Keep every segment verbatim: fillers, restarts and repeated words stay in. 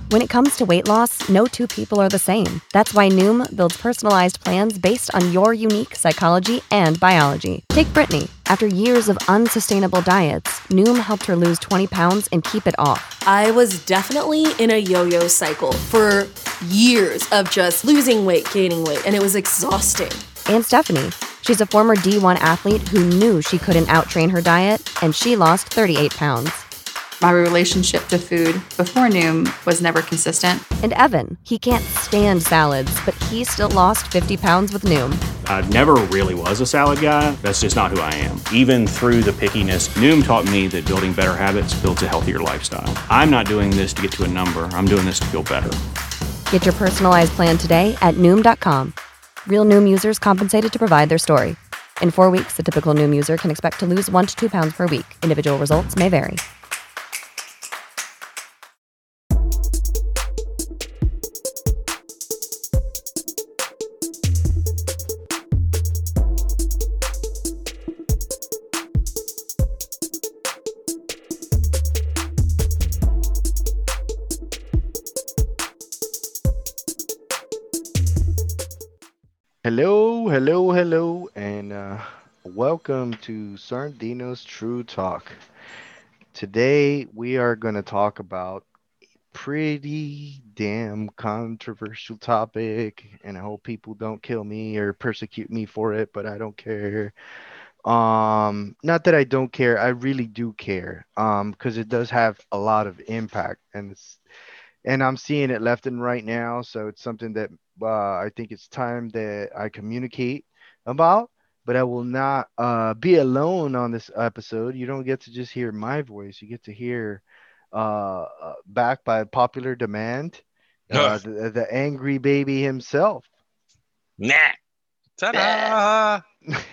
When it comes to weight loss, no two people are the same. That's why Noom builds personalized plans based on your unique psychology and biology. Take Brittany. After years of unsustainable diets, Noom helped her lose twenty pounds and keep it off. I was definitely in a yo-yo cycle for years of just losing weight, gaining weight, and it was exhausting. And Stephanie. She's a former D one athlete who knew she couldn't outtrain her diet, and she lost thirty-eight pounds. My relationship to food before Noom was never consistent. And Evan, he can't stand salads, but he still lost fifty pounds with Noom. I never really was a salad guy. That's just not who I am. Even through the pickiness, Noom taught me that building better habits builds a healthier lifestyle. I'm not doing this to get to a number. I'm doing this to feel better. Get your personalized plan today at Noom dot com. Real Noom users compensated to provide their story. In four weeks, the typical Noom user can expect to lose one to two pounds per week. Individual results may vary. Hello, hello, hello, and uh, welcome to Sardino's True Talk. Today we are going to talk about a pretty damn controversial topic, and I hope people don't kill me or persecute me for it, but I don't care. Um, not that I don't care, I really do care, um, because it does have a lot of impact, and it's and I'm seeing it left and right now. So it's something that uh, I think it's time that I communicate about. But I will not uh, be alone on this episode. You don't get to just hear my voice. You get to hear, uh, uh, back by popular demand, uh, the, the angry baby himself. Nah. Ta-da!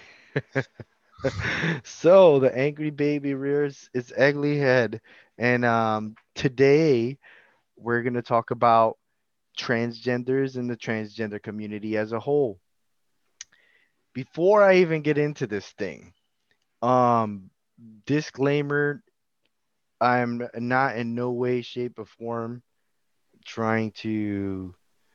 So the angry baby rears its ugly head, and um, today we're going to talk about transgenders and the transgender community as a whole. Before I even get into this thing, um, disclaimer, I'm not in no way, shape, or form trying to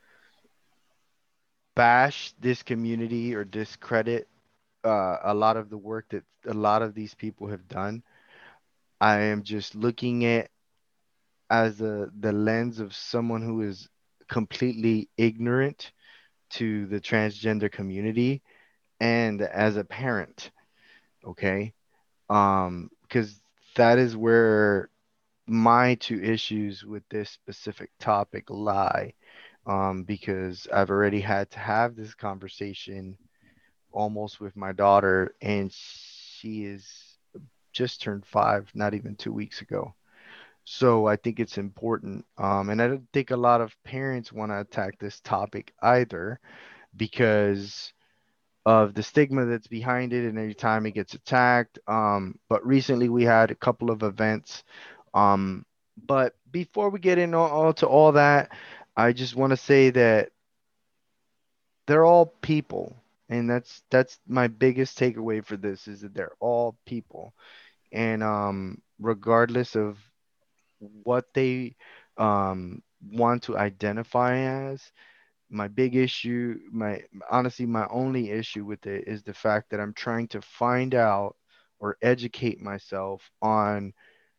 bash this community or discredit uh, a lot of the work that a lot of these people have done. I am just looking at as the the lens of someone who is completely ignorant to the transgender community and as a parent, okay? Um, because that is where my two issues with this specific topic lie. Um, because I've already had to have this conversation almost with my daughter, and she is just turned five, not even two weeks ago. So I think it's important. Um, and I don't think a lot of parents want to attack this topic either because of the stigma that's behind it and every time it gets attacked. Um, but recently we had a couple of events. Um, but before we get into all to all that, I just want to say that they're all people. And that's that's my biggest takeaway for this is that they're all people. And um, regardless of what they um, want to identify as, my big issue, my honestly, my only issue with it is the fact that I'm trying to find out or educate myself on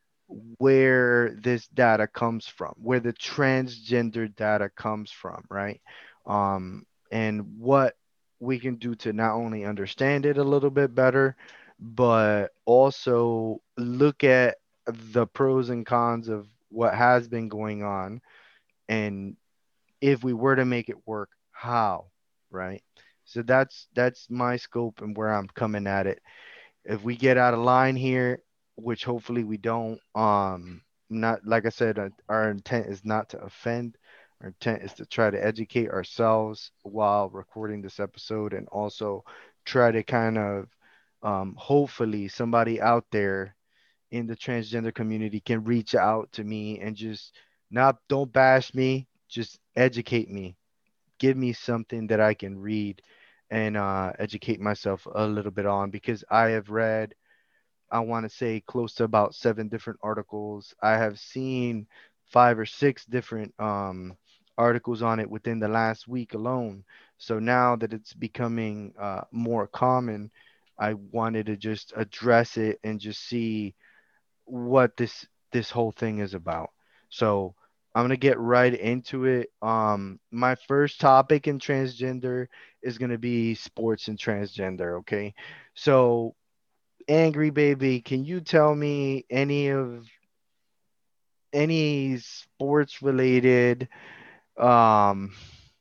where this data comes from, where the transgender data comes from, right? Um, and what we can do to not only understand it a little bit better, but also look at the pros and cons of what has been going on and if we were to make it work, how, right? So that's that's my scope and where I'm coming at it. If we get out of line here, which hopefully we don't, um, not like I said, uh, our intent is not to offend. Our intent is to try to educate ourselves while recording this episode, and also try to kind of, um, hopefully, somebody out there in the transgender community can reach out to me and just not don't bash me, just educate me, give me something that I can read and uh, educate myself a little bit on because I have read, I want to say close to about seven different articles. I have seen five or six different um, articles on it within the last week alone. So now that it's becoming uh, more common, I wanted to just address it and just see what this this whole thing is about. So I'm gonna get right into it. Um, my first topic in transgender is gonna be sports and transgender. Okay, so Angry Baby, can you tell me any of any sports related, um,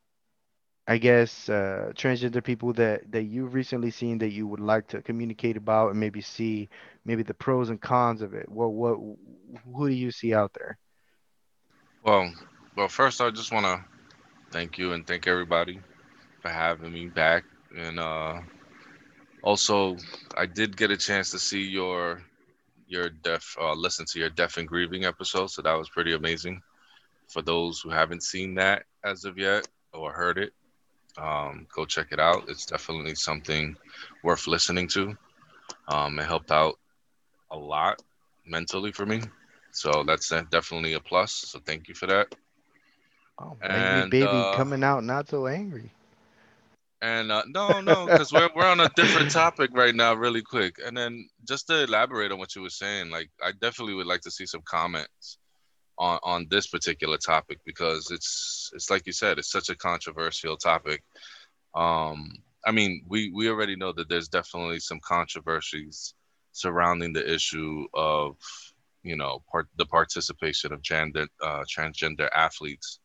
I guess, uh, transgender people that that you've recently seen that you would like to communicate about and maybe see maybe the pros and cons of it? What what who do you see out there? Well, well, first I just want to thank you and thank everybody for having me back. And uh, also, I did get a chance to see your your deaf, uh, listen to your deaf and grieving episode, so that was pretty amazing. For those who haven't seen that as of yet or heard it, um, go check it out. It's definitely something worth listening to. Um, it helped out a lot mentally for me. So that's uh, definitely a plus. So thank you for that. Oh, Angry And Baby uh, coming out not so angry. and uh, no, no, because we're we're on a different topic right now, really quick. And then just to elaborate on what you were saying, like I definitely would like to see some comments on on this particular topic because it's it's like you said, it's such a controversial topic. Um, I mean, we we already know that there's definitely some controversies surrounding the issue of you know part the participation of gender uh, transgender athletes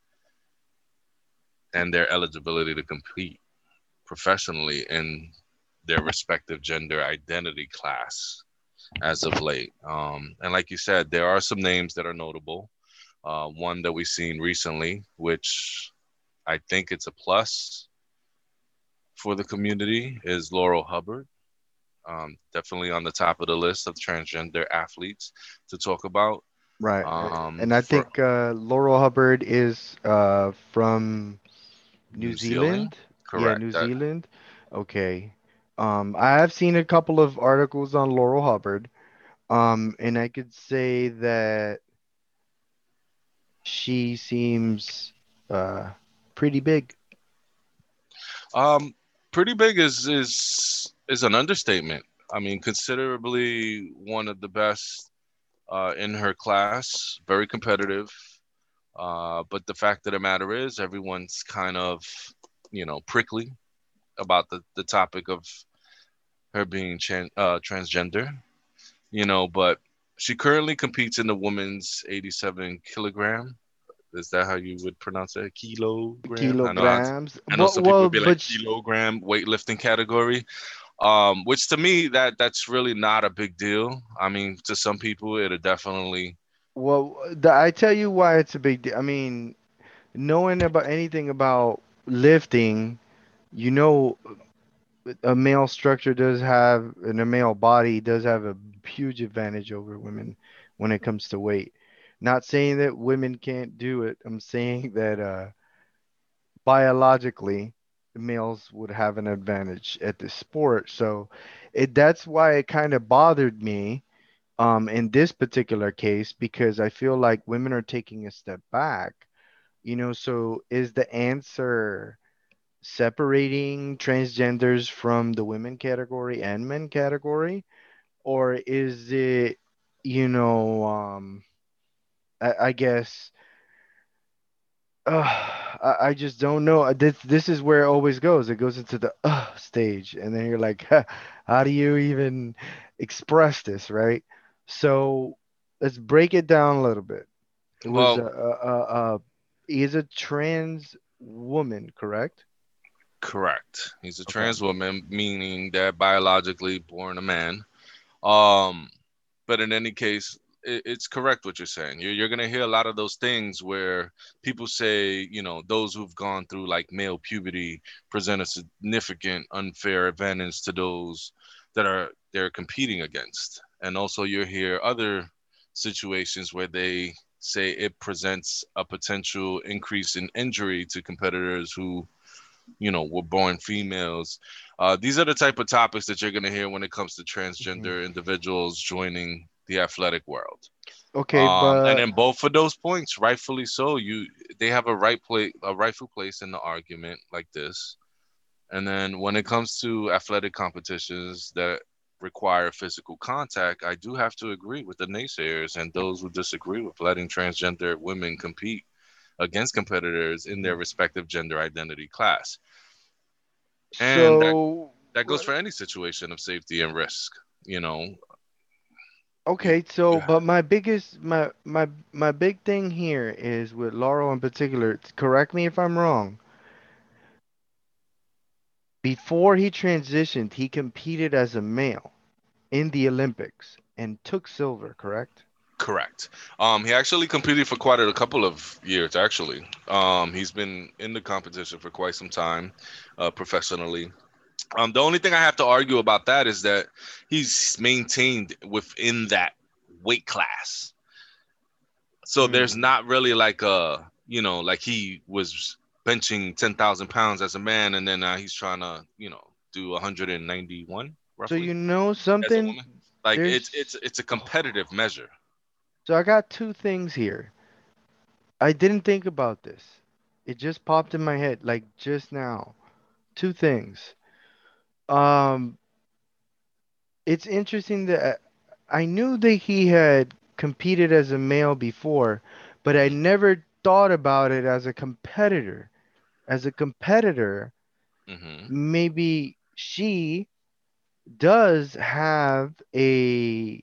and their eligibility to compete professionally in their respective gender identity class as of late. Um, and like you said, there are some names that are notable. Uh, one that we've seen recently, which I think it's a plus for the community, is Laurel Hubbard. Um, definitely on the top of the list of transgender athletes to talk about. Right. uh, Um, And I for think uh, Laurel Hubbard is uh, from New New Zealand, Zealand. Yeah, correct? New That Zealand. Okay. Um, I have seen a couple of articles on Laurel Hubbard. Um, and I could say that she seems uh pretty big. um, pretty big is is is an understatement. I mean, considerably one of the best uh, in her class, very competitive. Uh, but the fact of the matter is, everyone's kind of, you know, prickly about the, the topic of her being chan- uh, transgender, you know, but she currently competes in the women's eighty-seven kilogram. Is that how you would pronounce it? Kilogram? I know how to, Kilograms. I know But some people well, would be like but sh kilogram weightlifting category. Um, which to me that that's really not a big deal. I mean, to some people it'll definitely well, the, I tell you why it's a big deal. I mean, knowing about anything about lifting, you know, a male structure does have, and a male body does have a huge advantage over women when it comes to weight. Not saying that women can't do it. I'm saying that uh, biologically, males would have an advantage at this sport. So it that's why it kind of bothered me um, in this particular case because I feel like women are taking a step back. You know, so is the answer separating transgenders from the women category and men category, or is it, you know, um, I, I guess, uh, I, I just don't know. Uh, This this is where it always goes. It goes into the uh stage, and then you're like, how do you even express this, right? So let's break it down a little bit. It was a, well, a, a, a is a trans woman, correct? correct. He's a Okay. trans woman, meaning they're biologically born a man. Um, but in any case, it, it's correct what you're saying. You're, you're going to hear a lot of those things where people say, you know, those who've gone through like male puberty present a significant unfair advantage to those that are they're competing against. And also you hear other situations where they say it presents a potential increase in injury to competitors who you know were born females. Uh, these are the type of topics that you're going to hear when it comes to Mhm. transgender individuals joining the athletic world. Okay, Um, and but then both of those points, rightfully so, you they have a right place, a rightful place in the argument like this. And then when it comes to athletic competitions that require physical contact, I do have to agree with the naysayers and those who disagree with letting transgender women compete against competitors in their respective gender identity class. And that so that goes what- for any situation of safety and risk, you know. You, okay, so but my biggest my my my big thing here is with Laurel in particular. Correct me if I'm wrong. Before he transitioned, he competed as a male in the Olympics and took silver, correct? Correct. Um, he actually competed for quite a couple of years, actually. Um, he's been in the competition for quite some time, uh, professionally. Um, the only thing I have to argue about that is that he's maintained within that weight class. So there's Hmm. not really like a, you know, like he was benching ten thousand pounds as a man and then uh, he's trying to, you know, do one hundred ninety-one So roughly you know as a something? woman. Like it's it's There's it's a competitive measure. so I got two things here. I didn't think about this. It just popped in my head like just now. Two things. Um, it's interesting that I knew that he had competed as a male before, but I never thought about it as a competitor. As a competitor, Mm-hmm. maybe she does have a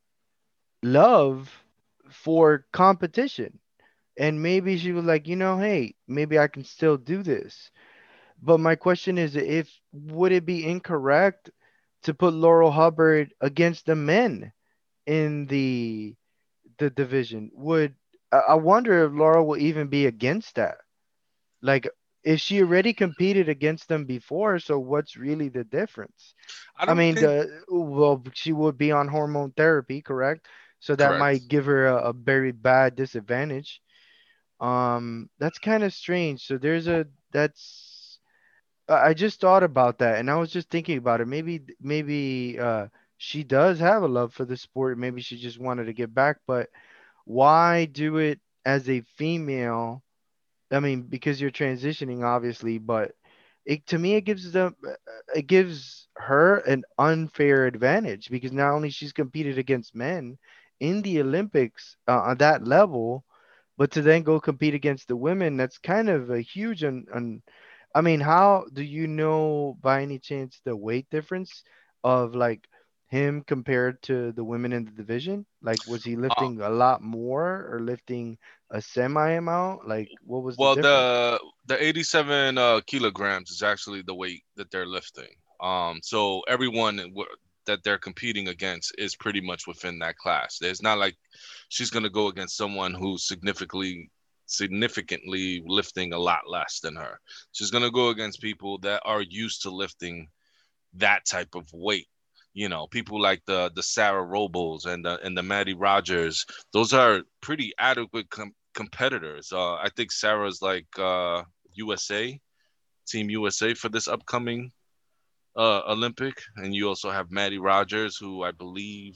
love for competition. And maybe she was like, you know, hey, maybe I can still do this. But my question is, if would it be incorrect to put Laurel Hubbard against the men in the the division? Would I I wonder if Laurel will even be against that? Like, if she already competed against them before, so what's really the difference? I I don't mean, think the well, she would be on hormone therapy, correct? So that correct. might give her a, a very bad disadvantage. Um, that's kind of strange. So there's a that's I I just thought about that, and I was just thinking about it. Maybe maybe uh she does have a love for the sport. Maybe she just wanted to get back, but why do it as a female? I mean, because you're transitioning, obviously, but it to me it gives them uh, it gives her an unfair advantage because not only she's competed against men in the Olympics uh, on that level, but to then go compete against the women, that's kind of a huge un, un I mean, how do you know by any chance the weight difference of like him compared to the women in the division? Like, was he Uh, lifting a lot more or lifting a semi amount? Like, what was the well, difference? the the eighty-seven uh, kilograms is actually the weight that they're lifting. Um, so everyone w- that they're competing against is pretty much within that class. There's not like she's gonna go against someone who's significantly significantly lifting a lot less than her. She's gonna go against people that are used to lifting that type of weight. You know, people like the the Sarah Robles and the and the Maddie Rogers. Those are pretty adequate com- competitors. Uh, I think Sarah's like uh, U S A, Team U S A for this upcoming uh, Olympic, and you also have Maddie Rogers, who I believe,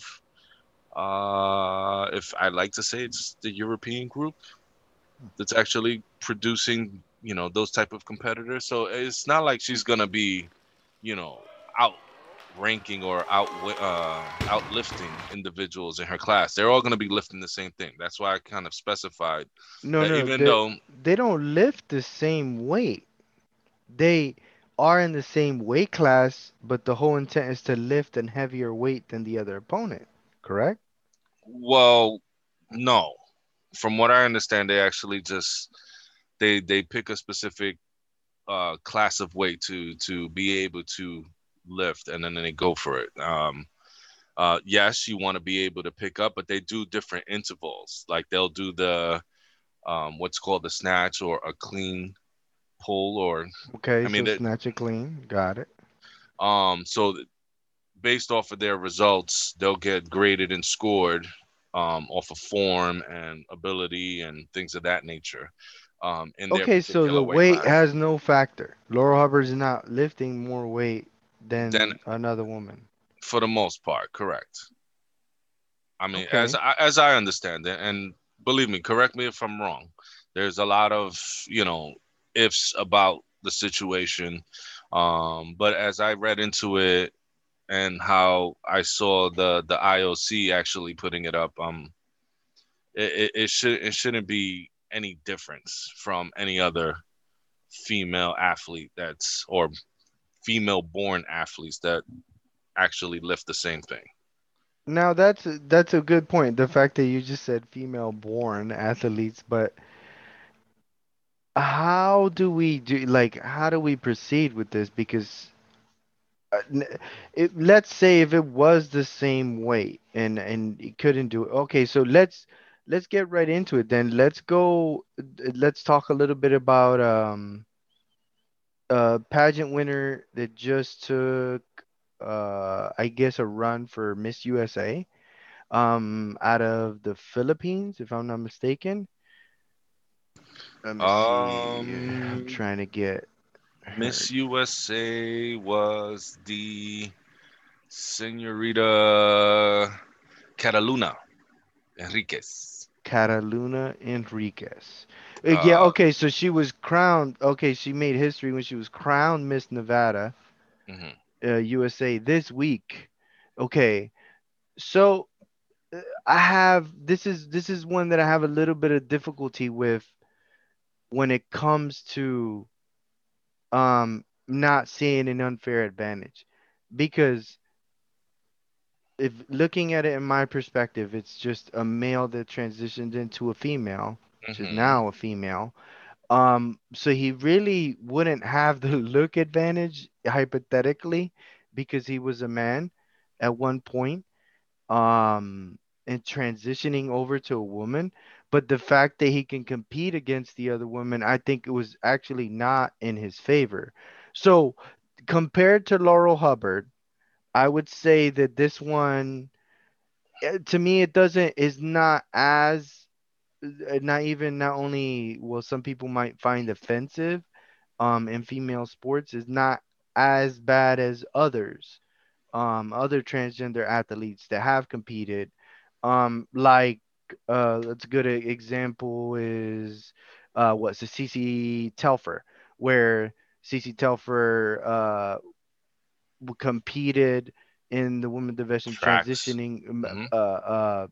uh, if I like to say, it's the European group that's actually producing, you know, those type of competitors. So it's not like she's gonna be, you know, out ranking or out uh, outlifting individuals in her class. They're all going to be lifting the same thing. That's why I kind of specified No, that no, even they though they don't lift the same weight. They are in the same weight class, but the whole intent is to lift a heavier weight than the other opponent, correct? well no, from what I understand, they actually just they they pick a specific uh, class of weight to to be able to lift, and then they go for it. Um, uh, yes, you want to be able to pick up, but they do different intervals. Like they'll do the um, what's called the snatch or a clean pull, or Okay, I so mean, it, snatch it clean. Got it. um, so based off of their results, they'll get graded and scored um, off of form and ability and things of that nature um, in their Okay, so particular the weight weight class. has no factor. Laurel Hubbard's not lifting more weight Then, than another woman. for the most part, correct. I mean, as Okay. I, as I understand it, and believe me, correct me if I'm wrong. There's a lot of you know ifs about the situation, um, but as I read into it and how I saw the the I O C actually putting it up, um, it, it, it should it shouldn't be any difference from any other female athlete that's or female born athletes that actually lift the same thing. Now that's a- that's a good point. The fact that you just said female born athletes, but how do we do like how do we proceed with this? Because uh, n- it, let's say if it was the same weight and and it couldn't do it. Okay, so let's let's get right into it then. Let's go. uh, Let's talk a little bit about um a pageant winner that just took uh I guess a run for Miss U S A um out of the Philippines, if I'm not mistaken. Let me see. I'm Um, trying to get her. Miss U S A was the Senorita Cataluna Enriquez. Cataluna Enriquez. Uh, yeah, Uh, okay, so she was crowned. Okay, she made history when she was crowned Miss Nevada, mhm. uh, U S A this week. Okay, so uh, I have this is this is one that I have a little bit of difficulty with when it comes to um not seeing an unfair advantage because if looking at it in my perspective, it's just a male that transitioned into a female, which is Mhm. now a female. Um, so he really wouldn't have the look advantage hypothetically because he was a man at one point, um, and transitioning over to a woman. But the fact that he can compete against the other women, I think it was actually not in his favor. So compared to Laurel Hubbard, I would say that this one, eh, to me, it doesn't is not as uh, not even not only well, some people might find offensive um in female sports is not as bad as others, um other transgender athletes that have competed, um like uh that's a good e- example is uh what's the Cece Telfer, where Cece Telfer uh w- competed in the women division Tracks. transitioning um, Mhm. uh uh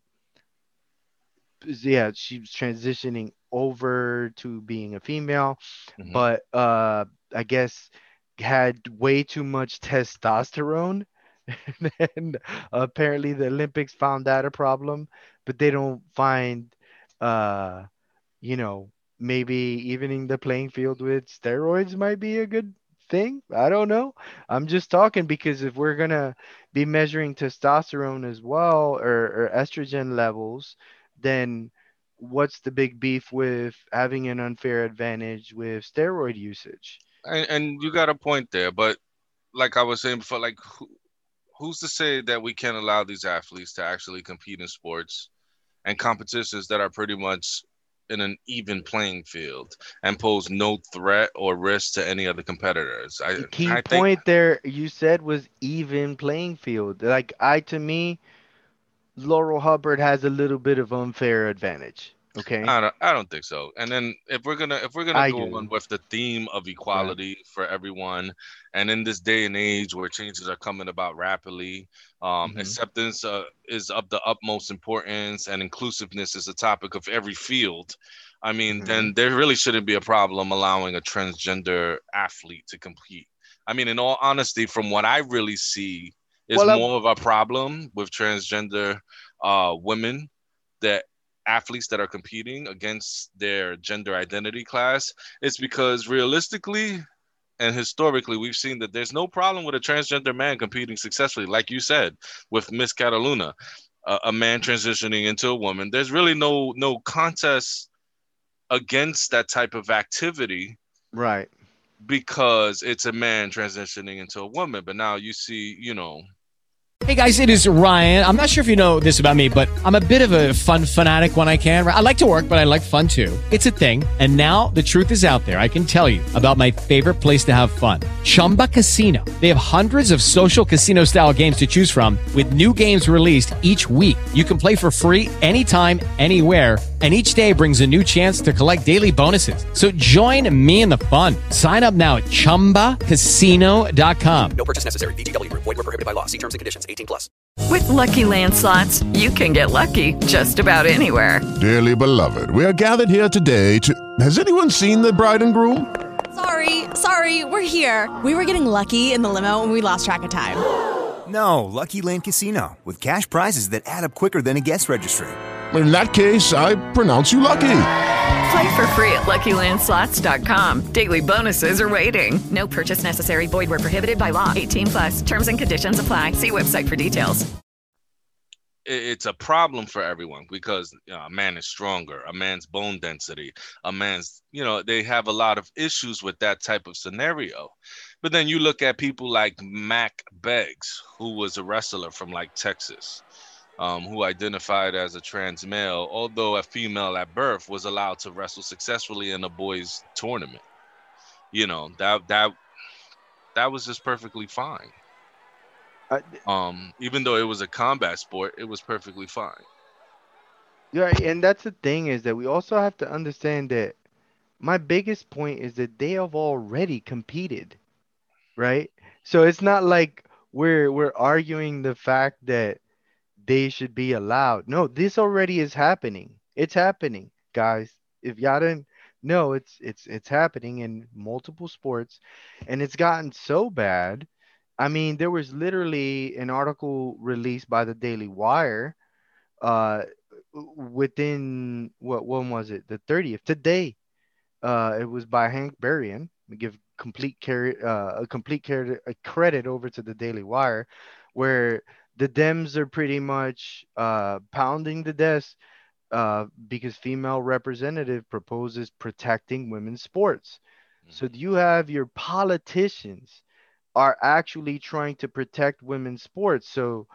yeah, she was transitioning over to being a female, Mhm. but uh, I guess had way too much testosterone. And apparently the Olympics found that a problem, but they don't find, uh, you know, maybe evening the playing field with steroids might be a good thing. I don't know. I'm just talking because if we're gonna be measuring testosterone as well or, or estrogen levels, then what's the big beef with having an unfair advantage with steroid usage? And and you got a point there, but like I was saying before, like who, who's to say that we can't allow these athletes to actually compete in sports and competitions that are pretty much in an even playing field and pose no threat or risk to any other competitors. I The key I think point there you said was even playing field. Like I to me, Laurel Hubbard has a little bit of unfair advantage. Okay, I don't I don't think so. And then if we're gonna if we're gonna I go on do. with the theme of Right. equality for everyone, and in this day and age where changes are coming about rapidly, um, Hmm. acceptance uh, is of the utmost importance, and inclusiveness is a topic of every field. I mean, Hmm. then there really shouldn't be a problem allowing a transgender athlete to compete. I mean, in all honesty, from what I really see, is Well, I, more of a problem with transgender uh, women that athletes that are competing against their gender identity class. It's because realistically and historically we've seen that there's no problem with a transgender man competing successfully, like you said with Miss Cataluna, a, a man transitioning into a woman. There's really no no contest against that type of activity right. because it's a man transitioning into a woman. But now you see, you know, Hey guys, it is Ryan. I'm not sure if you know this about me, but I'm a bit of a fun fanatic when I can. I like to work, but I like fun too. It's a thing. And now the truth is out there. I can tell you about my favorite place to have fun. Chumba Casino. They have hundreds of social casino style games to choose from with new games released each week. You can play for free anytime, anywhere. And each day brings a new chance to collect daily bonuses. So join me in the fun. Sign up now at chumba casino dot com. No purchase necessary. V G W. Void where prohibited by law. See terms and conditions. eighteen plus. With Lucky Land Slots, you can get lucky just about anywhere. Dearly beloved, we are gathered here today to... Has anyone seen the bride and groom? Sorry, sorry, we're here. We were getting lucky in the limo and we lost track of time. No, Lucky Land Casino, with cash prizes that add up quicker than a guest registry. In that case, I pronounce you lucky. Play for free at lucky land slots dot com. Daily bonuses are waiting. No purchase necessary. Void where prohibited by law. eighteen plus. Terms and conditions apply. See website for details. It's a problem for everyone because you know, a man is stronger, a man's bone density, a man's, you know, they have a lot of issues with that type of scenario. But then you look at people like Mac Beggs, who was a wrestler from like Texas. Um, who identified as a trans male, although a female at birth, was allowed to wrestle successfully in a boys' tournament. You know, that that that was just perfectly fine. Uh, um, even though it was a combat sport, it was perfectly fine. Yeah, and that's the thing is that we also have to understand that my biggest point is that they have already competed, right? So it's not like we're we're arguing the fact that they should be allowed. No, this already is happening. It's happening, guys. If y'all didn't know, it's it's it's happening in multiple sports, and it's gotten so bad. I mean, there was literally an article released by the Daily Wire, uh, within what when was it? The thirtieth today. Uh, it was by Hank Berrien. We give complete care, uh, a complete care, a credit over to the Daily Wire, where the Dems are pretty much uh, pounding the desk uh, because female representative proposes protecting women's sports. Mm-hmm. So you have your politicians are actually trying to protect women's sports. So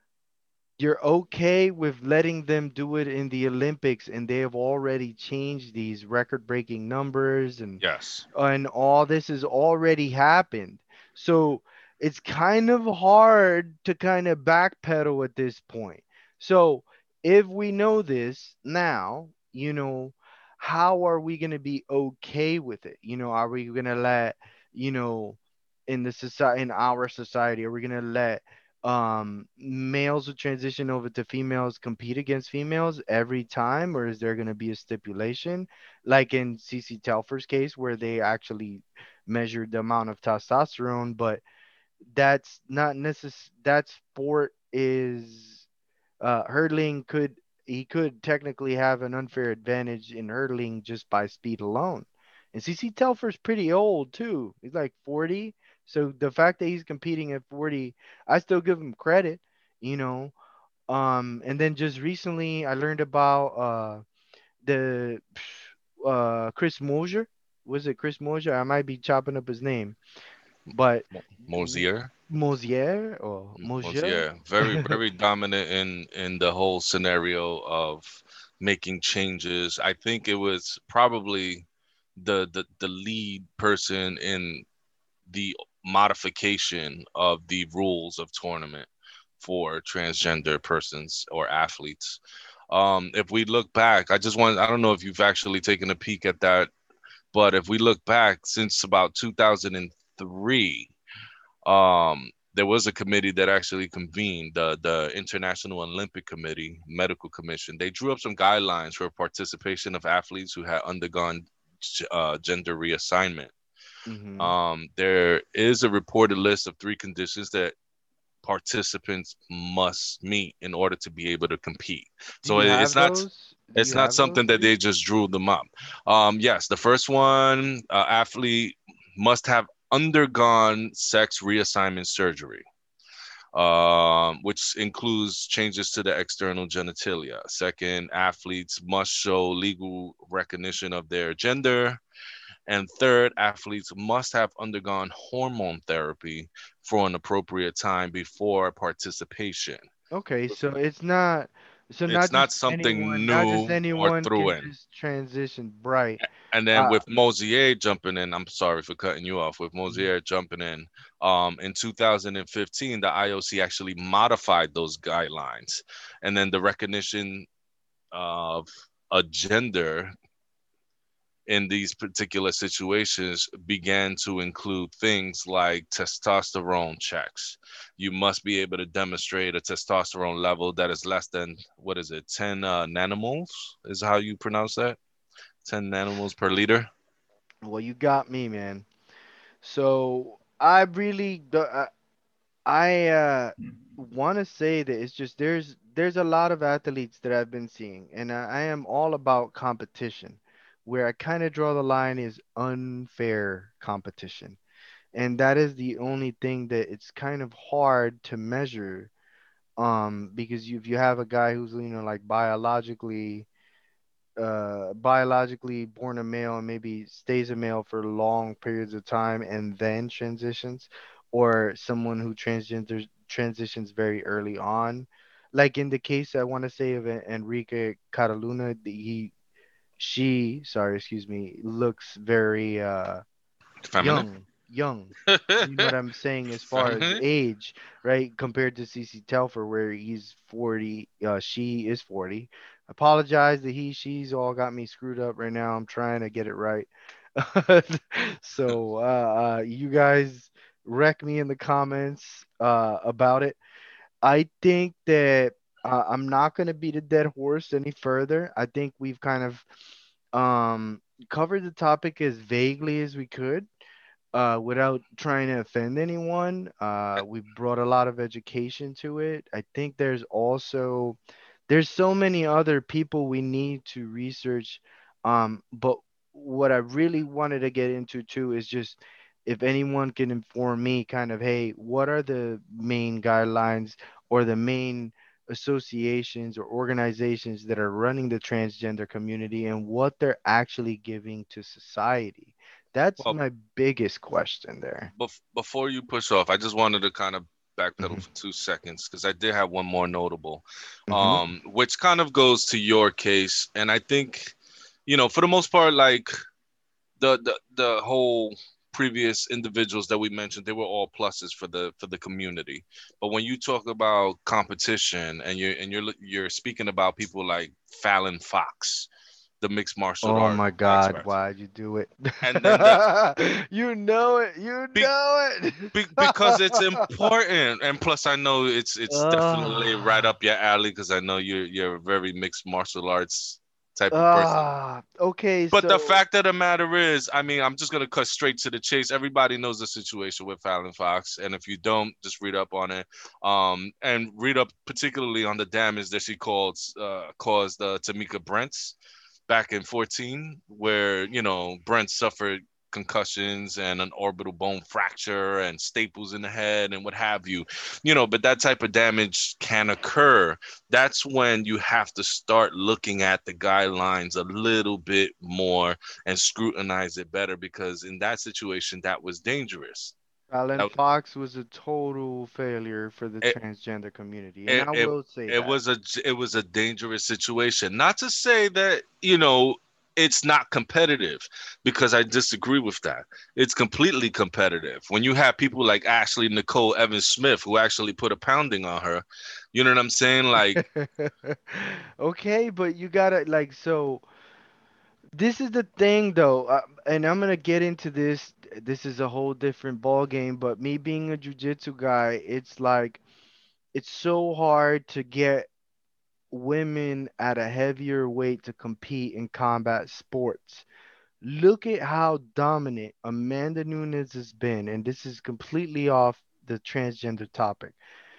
you're okay with letting them do it in the Olympics, and they have already changed these record-breaking numbers, and yes, and all this has already happened. So it's kind of hard to kind of backpedal at this point. So if we know this now, you know, how are we going to be okay with it? You know, are we going to let, you know, in the society, in our society, are we going to let um, males who transition over to females compete against females every time? Or is there going to be a stipulation like in C C Telfer's case where they actually measured the amount of testosterone, but that's not necessary. That sport is uh, hurdling could he could technically have an unfair advantage in hurdling just by speed alone. And C C Telfer's pretty old too. He's like forty. So the fact that he's competing at forty, I still give him credit, you know. Um, and then just recently I learned about uh the uh Chris Mosier. Was it Chris Mosier? I might be chopping up his name. But Mosier, Mosier or Mosier, Mosier, very very dominant in in the whole scenario of making changes. I think it was probably the the the lead person in the modification of the rules of tournament for transgender persons or athletes. Um, if we look back, I just want I don't know if you've actually taken a peek at that, but if we look back since about two thousand three, um, there was a committee that actually convened, the the International Olympic Committee Medical Commission. They drew up some guidelines for participation of athletes who had undergone uh, gender reassignment. Mm-hmm. Um, there is a reported list of three conditions that participants must meet in order to be able to compete. So it, it's not it's not something those? that they just drew them up. Um, yes, the first one, uh, athlete must have undergone sex reassignment surgery, um, which includes changes to the external genitalia. Second, athletes must show legal recognition of their gender. And third, athletes must have undergone hormone therapy for an appropriate time before participation. Okay, so it's not so not It's just not something anyone, not just new or anyone through can in. just transition, right? And then Uh, with Mosier jumping in, I'm sorry for cutting you off. With Mosier jumping in, um, in two thousand fifteen, the I O C actually modified those guidelines, and then the recognition of a gender in these particular situations began to include things like testosterone checks. You must be able to demonstrate a testosterone level that is less than, what is it, ten uh, nanomoles? Is how you pronounce that? ten nanomoles per liter? well, you got me, man. So I really, do- I, I uh, want to say that it's just there's there's a lot of athletes that I've been seeing, and I, I am all about competition. Where I kind of draw the line is unfair competition, and that is the only thing that it's kind of hard to measure. Um, because you, if you have a guy who's you know like biologically uh biologically born a male and maybe stays a male for long periods of time and then transitions, or someone who transgenders transitions very early on, like in the case I want to say of En- Enrique Cataluna, the- he she sorry excuse me looks very uh Feminine? young, young. You know what I'm saying as far as Feminine? age, right? Compared to C C Telfer, where he's forty, uh, she is forty. Apologize, the he, she's all got me screwed up right now. I'm trying to get it right. So, uh, uh, you guys wreck me in the comments uh, about it. I think that uh, I'm not going to beat a dead horse any further. I think we've kind of um, covered the topic as vaguely as we could uh, without trying to offend anyone. Uh, we brought a lot of education to it. I think there's also there's so many other people we need to research. Um, but what I really wanted to get into too is just if anyone can inform me, kind of, hey, what are the main guidelines or the main associations or organizations that are running the transgender community and what they're actually giving to society? That's Well, my biggest question there. bef- before you push off, I just wanted to kind of Hmm. backpedal for two seconds because I did have one more notable, Hmm. um, which kind of goes to your case. And I think, you know, for the most part, like the the, the whole previous individuals that we mentioned, they were all pluses for the for the community. But when you talk about competition and you're and you're you're speaking about people like Fallon Fox, the mixed martial Oh art my God, expert, why'd you do it? and then the You know it, you be, know it. be, because it's important, and plus I know it's it's definitely right Ah, up your alley because I know you're you're a very mixed martial arts type of person. ah, okay, But the so fact of the matter is, I mean, I'm just gonna cut straight to the chase. Everybody knows the situation with Fallon Fox, and if you don't, just read up on it. Um, and read up particularly on the damage that she called uh, caused uh, Tamika Brents back in fourteen, where you know Brent suffered concussions and an orbital bone fracture and staples in the head and what have you, you know. But that type of damage can occur. That's when you have to start looking at the guidelines a little bit more and scrutinize it better, because in that situation that was dangerous. Alan That, Fox was a total failure for the it, transgender community, and it, I it, will say it that. was a it was a dangerous situation. Not to say that, you know, it's not competitive, because I disagree with that. It's completely competitive. When you have people like Ashley Nicole Evans Smith who actually put a pounding on her, you know what I'm saying? Like, Okay, but you gotta like so. This is the thing though, uh, and I'm gonna get into this. This is a whole different ball game, but me being a jujitsu guy, it's like it's so hard to get women at a heavier weight to compete in combat sports. Look at how dominant Amanda Nunes has been, and this is completely off the transgender topic.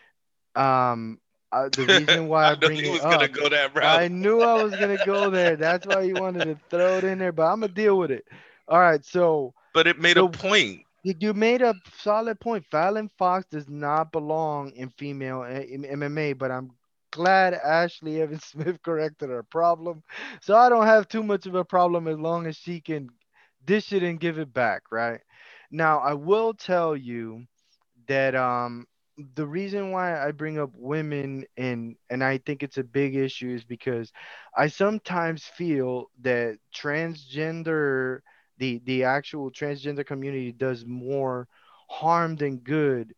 Um, uh, the reason why I I know bring he it was gonna up, go that route. I knew I was gonna go there. That's why you wanted to throw it in there, but I'm gonna deal with it. All right, so But it made a so point. you you made a solid point. Fallon Fox does not belong in female a- in M M A, but I'm glad Ashley Evans Smith corrected her problem. So I don't have too much of a problem as long as she can dish it and give it back, right? Now, I will tell you that um the reason why I bring up women and and I think it's a big issue is because I sometimes feel that transgender the the actual transgender community does more harm than good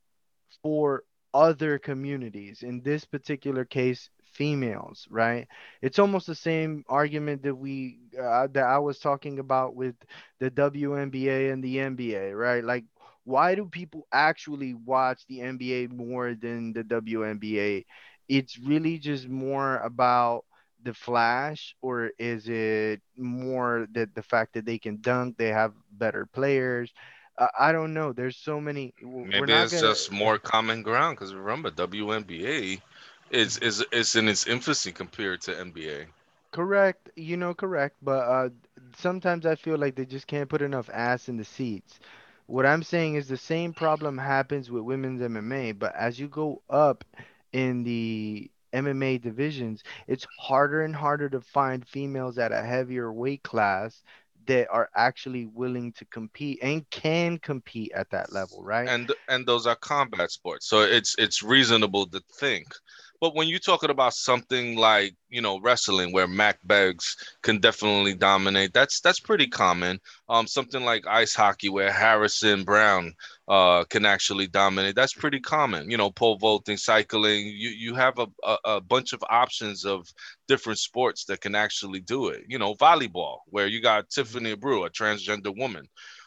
for other communities. In this particular case, females, right? It's almost the same argument that we uh, that I was talking about with the W N B A and the N B A, right? Like, why do people actually watch the N B A more than the W N B A? It's really just more about the flash, or is it more that the fact that they can dunk, they have better players? uh, I don't know. There's so many. w- We're Maybe not it's gonna. just more common ground because remember, W N B A is is is in its infancy compared to N B A. Correct, you know, correct. But uh, sometimes I feel like they just can't put enough ass in the seats. What I'm saying is the same problem happens with women's M M A, but as you go up in the M M A divisions, it's harder and harder to find females at a heavier weight class that are actually willing to compete and can compete at that level, right? and and those are combat sports, so it's it's reasonable to think. But when you're talking about something like, you know, wrestling, where Mac Beggs can definitely dominate, that's that's pretty common. Um something like ice hockey, where Harrison Brown uh can actually dominate, that's pretty common. You know, pole vaulting, cycling, you you have a, a, a bunch of options of different sports that can actually do it. You know, volleyball, where you got Tiffany Brew, a transgender woman.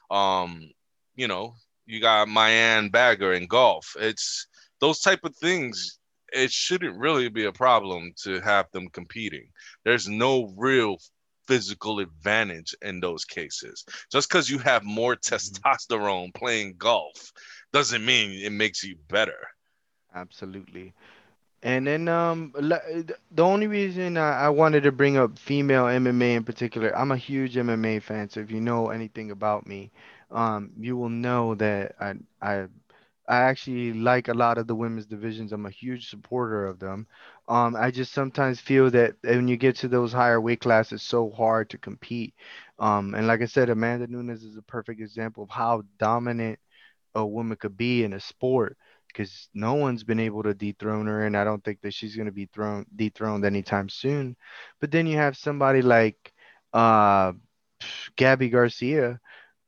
um you know, you got Mayan Bagger in golf. It's those type of things. It shouldn't really be a problem to have them competing. There's no real physical advantage in those cases. Just because you have more testosterone playing golf doesn't mean it makes you better. Absolutely. And then um la- th- the only reason I, I wanted to bring up female M M A in particular, I'm a huge M M A fan. So if you know anything about me, um, you will know that I I I actually like a lot of the women's divisions. I'm a huge supporter of them. Um, I just sometimes feel that when you get to those higher weight classes, it's so hard to compete. Um, and like I said, Amanda Nunes is a perfect example of how dominant a woman could be in a sport because no one's been able to dethrone her, and I don't think that she's going to be thrown dethroned anytime soon. But then you have somebody like uh, Gabby Garcia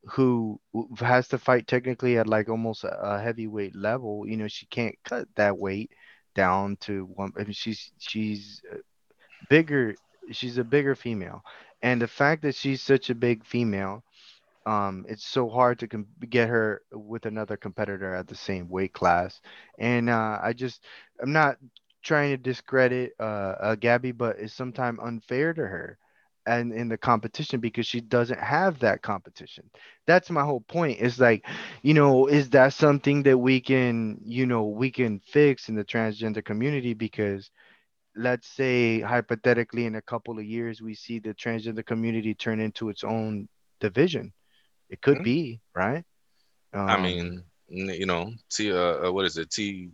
who w- has to fight technically at like almost a, a heavyweight level. You know, she can't cut that weight down to one. I mean, she's she's uh, bigger. She's a bigger female, and the fact that she's such a big female, um, it's so hard to com- get her with another competitor at the same weight class. And uh, I just, I'm not trying to discredit uh, uh Gabby, but it's sometimes unfair to her and in the competition because she doesn't have that competition. That's my whole point. It's like, you know, is that something that we can, you know, we can fix in the transgender community? Because let's say hypothetically in a couple of years we see the transgender community turn into its own division. It could Mhm. be, right? I Um, mean, n- you know, T uh, uh, what is it? T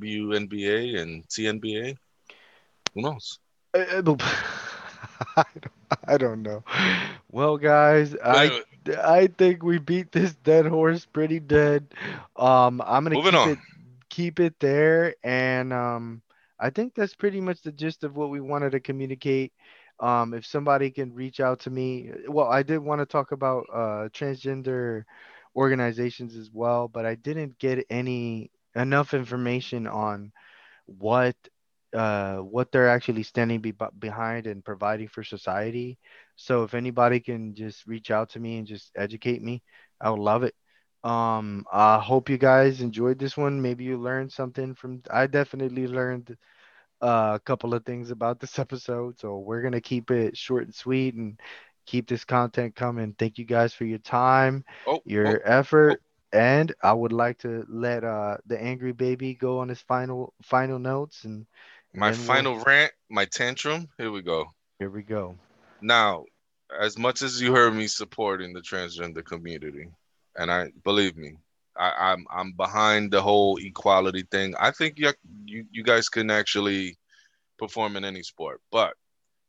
TWNBA and T N B A. Who knows? I, I don't I don't know. Well, guys, I Well, I think we beat this dead horse pretty dead. Um, I'm gonna moving keep on. it keep it there, and um, I think that's pretty much the gist of what we wanted to communicate. Um, if somebody can reach out to me, well, I did want to talk about uh transgender organizations as well, but I didn't get any enough information on what uh what they're actually standing be- behind and providing for society. So if anybody can just reach out to me and just educate me, I would love it. Um, I hope you guys enjoyed this one. Maybe you learned something from I definitely learned uh, a couple of things about this episode. So we're gonna keep it short and sweet and keep this content coming. Thank you guys for your time, Oh, oh, your oh. effort, and I would like to let uh the angry baby go on his final final notes, and and My then we'll final rant, my tantrum. Here we go. here we go. Now, as much as you heard me supporting the transgender community, and I believe me, I, I'm I'm behind the whole equality thing. I think you, you you guys can actually perform in any sport, but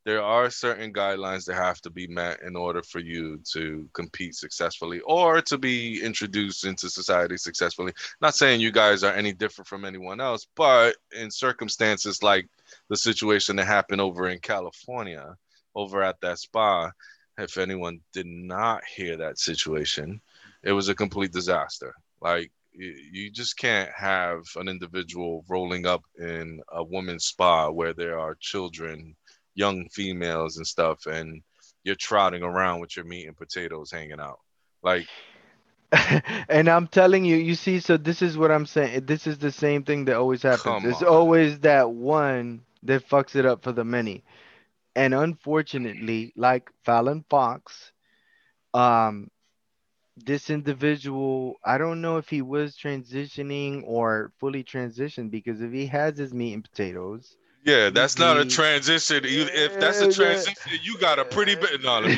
there are certain guidelines that have to be met in order for you to compete successfully or to be introduced into society successfully. Not saying you guys are any different from anyone else, but in circumstances like the situation that happened over in California, over at that spa, if anyone did not hear that situation, it was a complete disaster. Like, you just can't have an individual rolling up in a woman's spa where there are children, young females and stuff, and you're trotting around with your meat and potatoes hanging out. Like, and I'm telling you, you see, so this is what I'm saying. This is the same thing that always happens. Come There's on. always that one that fucks it up for the many. And unfortunately, like Fallon Fox, um, this individual, I don't know if he was transitioning or fully transitioned, because if he has his meat and potatoes, yeah, that's not a he- transition. You- If that's a transition, you got a pretty bit. No, let me.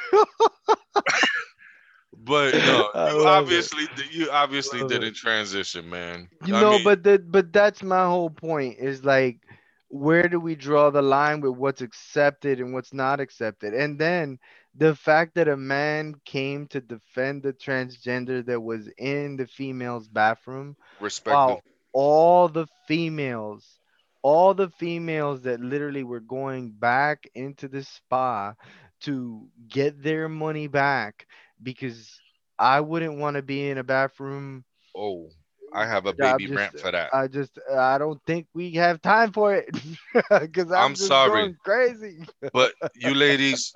But no, I you love obviously you obviously Love it. didn't transition, man. You I know, mean, but that but that's my whole point, is like, where do we draw the line with what's accepted and what's not accepted? And then the fact that a man came to defend the transgender that was in the female's bathroom, respect while them. all the females, all the females that literally were going back into the spa to get their money back, because I wouldn't want to be in a bathroom. Oh, I have a I'm baby just, rant for that. I just, I don't think we have time for it, because I'm, I'm just sorry. going crazy. But you ladies,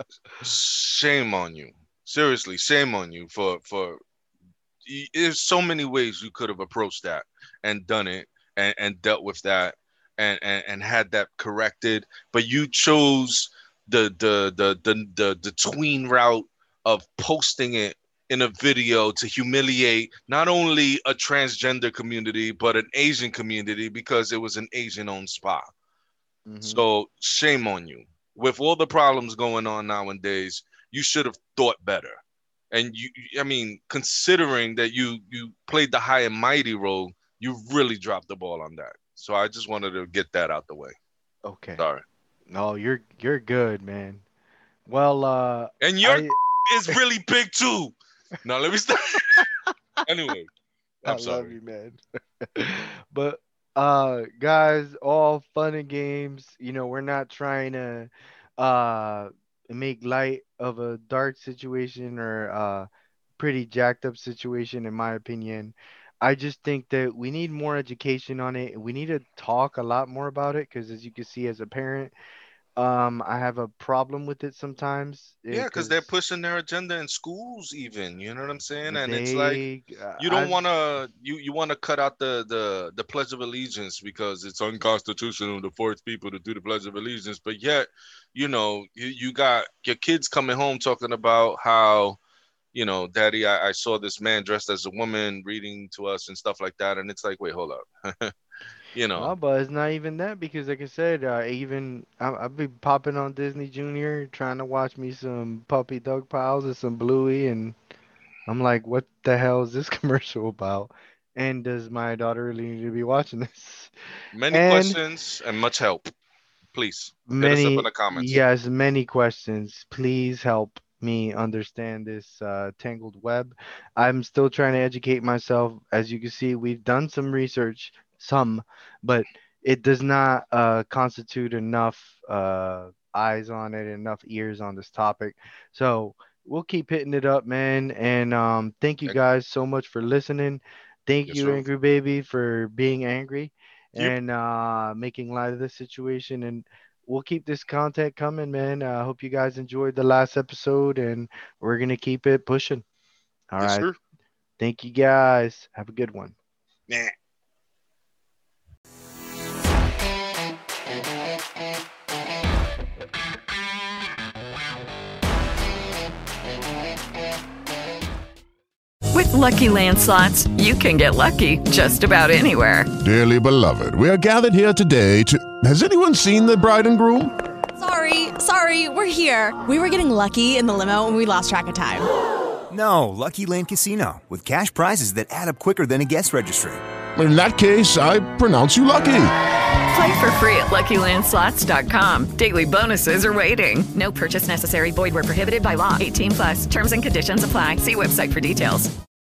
shame on you. Seriously, shame on you for for. y- There's so many ways you could have approached that and done it and, and dealt with that and, and and had that corrected, but you chose the the the the the, the tween route of posting it in a video to humiliate not only a transgender community but an Asian community because it was an Asian-owned spa. Mhm. So shame on you. With all the problems going on nowadays, you should have thought better. And you, I mean, considering that you you played the high and mighty role, you really dropped the ball on that. So I just wanted to get that out the way. Okay. Sorry. No, you're you're good, man. Well, uh, And your I- is really big too. Now let me stop. Anyway, I I'm love sorry. you, man. But uh guys, all fun and games. You know, we're not trying to uh make light of a dark situation or uh pretty jacked up situation, in my opinion. I just think that we need more education on it. We need to talk a lot more about it, because as you can see, as a parent, um I have a problem with it sometimes. Yeah, because they're pushing their agenda in schools, even. You know what I'm saying? And it's like They, uh, you don't I- want to you you want to cut out the the the Pledge of Allegiance because it's unconstitutional to force people to do the Pledge of Allegiance, but yet, you know, you, you got your kids coming home talking about how, you know, Daddy, I, I saw this man dressed as a woman reading to us and stuff like that, and it's like, wait, hold up. You know, No, but it's not even that, because, like I said, uh, even I, I've been popping on Disney Junior trying to watch me some Puppy Dog Pals or some Bluey, and I'm like, what the hell is this commercial about? And does my daughter really need to be watching this? many And questions and much help. Please hit us many, up in the comments. yes, many questions. Please help me understand this uh, tangled web. I'm still trying to educate myself. As you can see, we've done some research, some, but it does not uh, constitute enough uh, eyes on it, enough ears on this topic. So we'll keep hitting it up, man. And um, thank you guys so much for listening. Thank Yes, you, sir. Angry Baby, for being angry Yep. and uh, making light of the situation. And we'll keep this content coming, man. I hope you guys enjoyed the last episode, and we're going to keep it pushing. All Yes, right. sir. Thank you, guys. Have a good one. Nah. With Lucky Land Slots, you can get lucky just about anywhere. Dearly beloved, we are gathered here today to... Has anyone seen the bride and groom? Sorry, sorry, we're here. We were getting lucky in the limo and we lost track of time. No, Lucky Land Casino, with cash prizes that add up quicker than a guest registry. In that case, I pronounce you lucky. Play for free at Lucky Land Slots dot com. Daily bonuses are waiting. No purchase necessary. Void where prohibited by law. eighteen plus. Terms and conditions apply. See website for details.